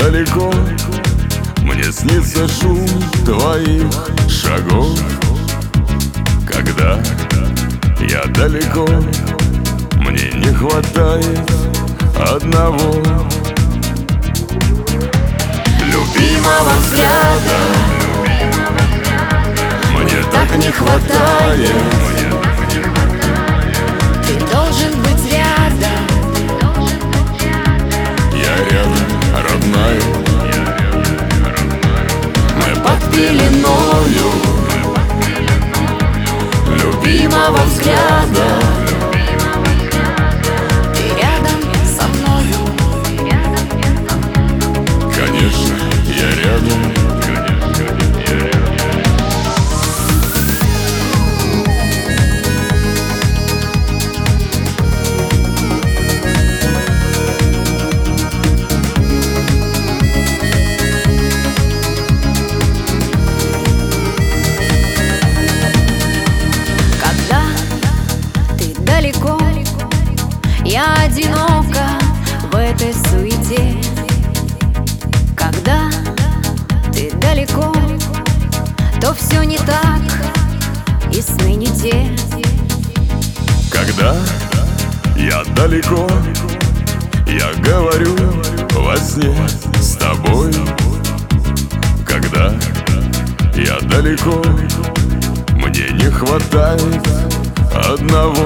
далеко, мне снится шум твоих шагов. Когда я далеко, мне не хватает одного любимого взгляда. Мне так не хватает. Ты должен быть рядом. Я рядом, родная. Мы под пеленою любимого взгляда. Ты рядом со мною. Конечно, я рядом. Я одинока в этой суете. Когда ты далеко, то все не так, и сны не те. Когда я далеко, я говорю во сне с тобой. Когда я далеко, мне не хватает одного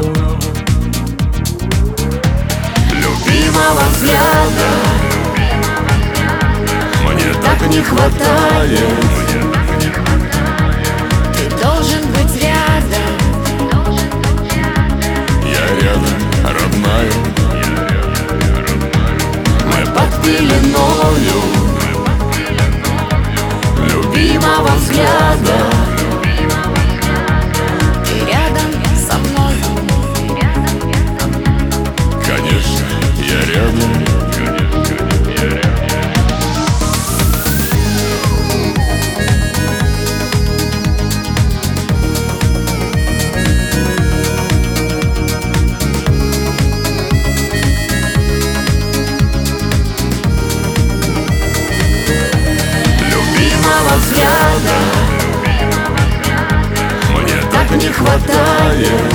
любимого взгляда. Мне так не хватает. Ты должен быть рядом. Я рядом, родная. Мы под пеленою любимого взгляда. Ты рядом со мною. Конечно, я рядом. Любимого взгляда мне так не хватает.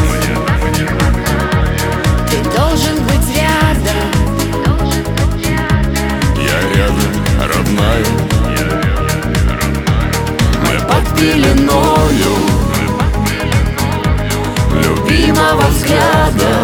Ты должен быть рядом. Я рядом, родная. Мы под пеленою любимого взгляда.